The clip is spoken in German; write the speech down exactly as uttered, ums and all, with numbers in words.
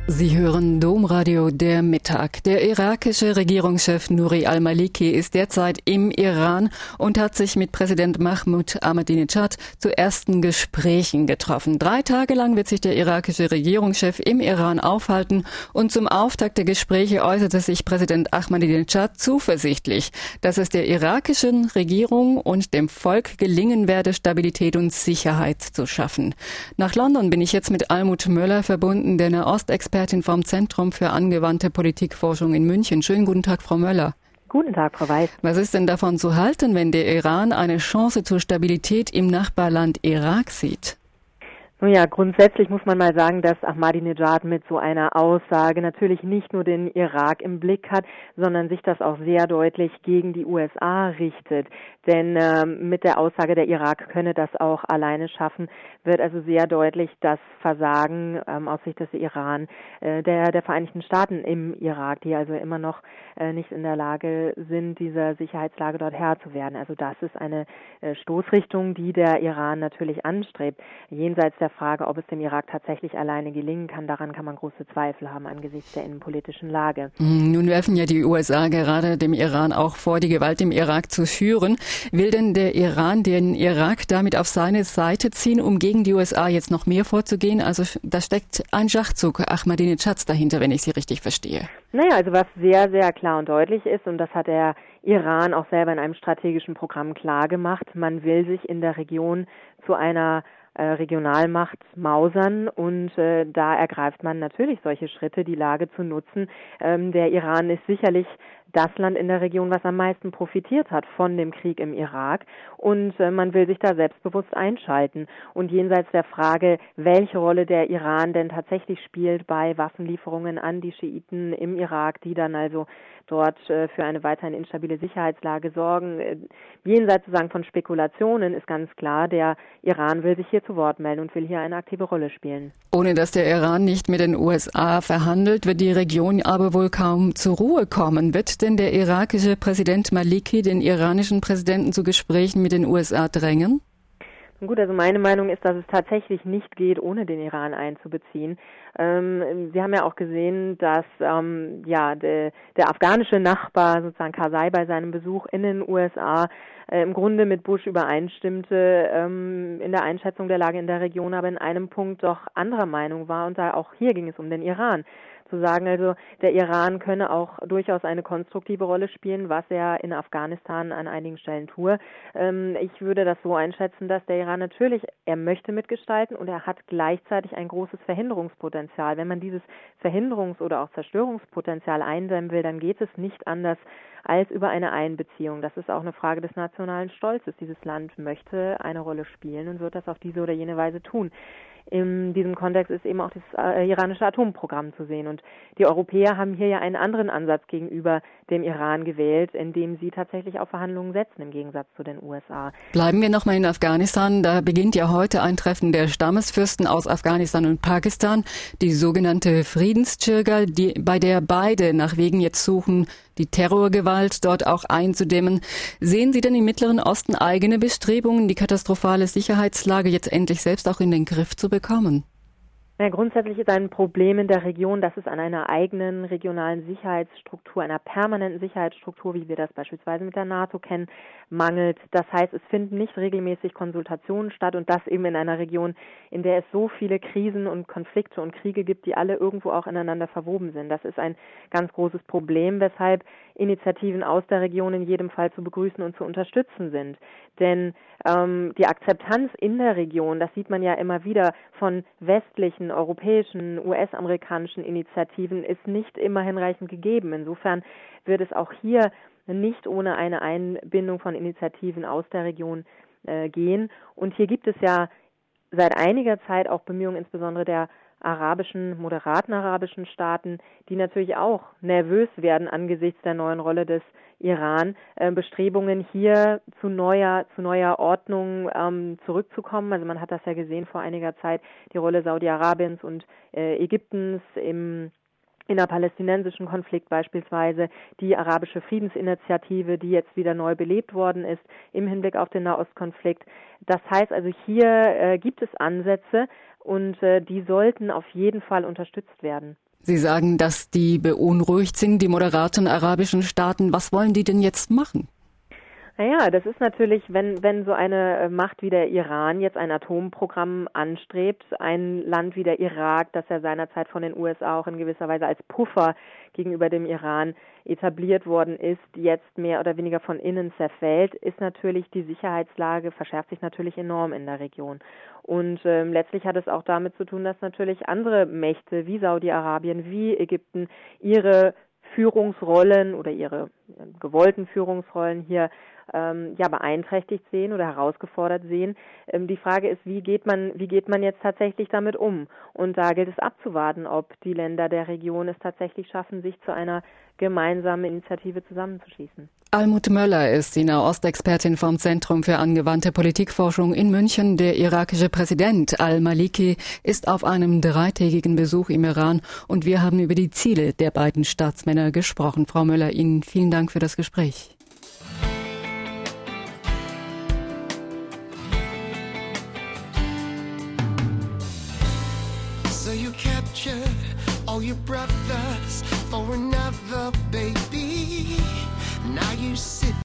Sie hören Domradio der Mittag. Der irakische Regierungschef Nouri al-Maliki ist derzeit im Iran und hat sich mit Präsident Mahmoud Ahmadinejad zu ersten Gesprächen getroffen. Drei Tage lang wird sich der irakische Regierungschef im Iran aufhalten und zum Auftakt der Gespräche äußerte sich Präsident Ahmadinejad zuversichtlich, dass es der irakischen Regierung und dem Volk gelingen werde, Stabilität und Sicherheit zu schaffen. Nach London bin ich jetzt mit Almut Möller verbunden, der Nahostexpertin vom Zentrum für angewandte Politikforschung in München. Schönen guten Tag, Frau Möller. Guten Tag, Frau Weiß. Was ist denn davon zu halten, wenn der Iran eine Chance zur Stabilität im Nachbarland Irak sieht? Nun ja, grundsätzlich muss man mal sagen, dass Ahmadinejad mit so einer Aussage natürlich nicht nur den Irak im Blick hat, sondern sich das auch sehr deutlich gegen die U S A richtet. Denn äh, mit der Aussage, der Irak könne das auch alleine schaffen, wird also sehr deutlich das Versagen ähm, aus Sicht des Iran, äh, der, der Vereinigten Staaten im Irak, die also immer noch äh, nicht in der Lage sind, dieser Sicherheitslage dort Herr zu werden. Also das ist eine äh, Stoßrichtung, die der Iran natürlich anstrebt. Jenseits der Frage, ob es dem Irak tatsächlich alleine gelingen kann, daran kann man große Zweifel haben angesichts der innenpolitischen Lage. Nun werfen ja die U S A gerade dem Iran auch vor, die Gewalt im Irak zu führen. Will denn der Iran den Irak damit auf seine Seite ziehen, um gegen die U S A jetzt noch mehr vorzugehen? Also da steckt ein Schachzug Ahmadinejads dahinter, wenn ich Sie richtig verstehe. Naja, also was sehr, sehr klar und deutlich ist, und das hat der Iran auch selber in einem strategischen Programm klar gemacht, man will sich in der Region zu einer Äh, Regionalmacht mausern und äh, da ergreift man natürlich solche Schritte, die Lage zu nutzen. Ähm, der Iran ist sicherlich das Land in der Region, was am meisten profitiert hat von dem Krieg im Irak und äh, man will sich da selbstbewusst einschalten. Und jenseits der Frage, welche Rolle der Iran denn tatsächlich spielt bei Waffenlieferungen an die Schiiten im Irak, die dann also dort äh, für eine weiterhin instabile Sicherheitslage sorgen, äh, jenseits sozusagen von Spekulationen ist ganz klar, der Iran will sich hier zu Wort melden und will hier eine aktive Rolle spielen. Ohne dass der Iran nicht mit den U S A verhandelt, wird die Region aber wohl kaum zur Ruhe kommen. Wird denn der irakische Präsident Maliki den iranischen Präsidenten zu Gesprächen mit den U S A drängen? Gut, also meine Meinung ist, dass es tatsächlich nicht geht, ohne den Iran einzubeziehen. Ähm, wir haben ja auch gesehen, dass ähm, ja de, der afghanische Nachbar, sozusagen Karzai, bei seinem Besuch in den U S A äh, im Grunde mit Bush übereinstimmte ähm, in der Einschätzung der Lage in der Region, aber in einem Punkt doch anderer Meinung war. Und da auch hier ging es um den Iran. Zu sagen, also der Iran könne auch durchaus eine konstruktive Rolle spielen, was er in Afghanistan an einigen Stellen tue. Ähm, ich würde das so einschätzen, dass der Iran natürlich, er möchte mitgestalten und er hat gleichzeitig ein großes Verhinderungspotenzial. Wenn man dieses Verhinderungs- oder auch Zerstörungspotenzial eindämmen will, dann geht es nicht anders als über eine Einbeziehung. Das ist auch eine Frage des nationalen Stolzes. Dieses Land möchte eine Rolle spielen und wird das auf diese oder jene Weise tun. In diesem Kontext ist eben auch das äh, iranische Atomprogramm zu sehen. Und die Europäer haben hier ja einen anderen Ansatz gegenüber dem Iran gewählt, indem sie tatsächlich auf Verhandlungen setzen, im Gegensatz zu den U S A. Bleiben wir nochmal in Afghanistan. Da beginnt ja heute ein Treffen der Stammesfürsten aus Afghanistan und Pakistan, die sogenannte Friedenschirga, die, bei der beide nach Wegen jetzt suchen, die Terrorgewalt dort auch einzudämmen. Sehen Sie denn im Mittleren Osten eigene Bestrebungen, die katastrophale Sicherheitslage jetzt endlich selbst auch in den Griff zu bekommen? Ja, grundsätzlich ist ein Problem in der Region, dass es an einer eigenen regionalen Sicherheitsstruktur, einer permanenten Sicherheitsstruktur, wie wir das beispielsweise mit der NATO kennen, mangelt. Das heißt, es finden nicht regelmäßig Konsultationen statt und das eben in einer Region, in der es so viele Krisen und Konflikte und Kriege gibt, die alle irgendwo auch ineinander verwoben sind. Das ist ein ganz großes Problem, weshalb Initiativen aus der Region in jedem Fall zu begrüßen und zu unterstützen sind. Denn ähm, die Akzeptanz in der Region, das sieht man ja immer wieder von westlichen, europäischen, U S-amerikanischen Initiativen, ist nicht immer hinreichend gegeben. Insofern wird es auch hier nicht ohne eine Einbindung von Initiativen aus der Region äh, gehen. Und hier gibt es ja seit einiger Zeit auch Bemühungen, insbesondere der arabischen, moderaten arabischen Staaten, die natürlich auch nervös werden angesichts der neuen Rolle des Iran, äh, Bestrebungen hier zu neuer, zu neuer Ordnung ähm, zurückzukommen. Also man hat das ja gesehen vor einiger Zeit, die Rolle Saudi-Arabiens und äh, Ägyptens im innerpalästinensischen Konflikt beispielsweise, die arabische Friedensinitiative, die jetzt wieder neu belebt worden ist im Hinblick auf den Nahostkonflikt. Das heißt also, hier äh, gibt es Ansätze und äh, die sollten auf jeden Fall unterstützt werden. Sie sagen, dass die beunruhigt sind, die moderaten arabischen Staaten. Was wollen die denn jetzt machen? Naja, das ist natürlich, wenn, wenn so eine Macht wie der Iran jetzt ein Atomprogramm anstrebt, ein Land wie der Irak, das ja seinerzeit von den U S A auch in gewisser Weise als Puffer gegenüber dem Iran etabliert worden ist, jetzt mehr oder weniger von innen zerfällt, ist natürlich die Sicherheitslage, verschärft sich natürlich enorm in der Region. Und ähm, letztlich hat es auch damit zu tun, dass natürlich andere Mächte wie Saudi-Arabien, wie Ägypten ihre Führungsrollen oder ihre gewollten Führungsrollen hier ähm, ja beeinträchtigt sehen oder herausgefordert sehen. Ähm, die Frage ist, wie geht man, wie geht man jetzt tatsächlich damit um? Und da gilt es abzuwarten, ob die Länder der Region es tatsächlich schaffen, sich zu einer gemeinsamen Initiative zusammenzuschließen. Almut Möller ist die Nahostexpertin vom Zentrum für angewandte Politikforschung in München. Der irakische Präsident al-Maliki ist auf einem dreitägigen Besuch im Iran und wir haben über die Ziele der beiden Staatsmänner gesprochen. Frau Möller, Ihnen vielen Dank für das Gespräch. So you captured all your brothers for another baby. Now you sit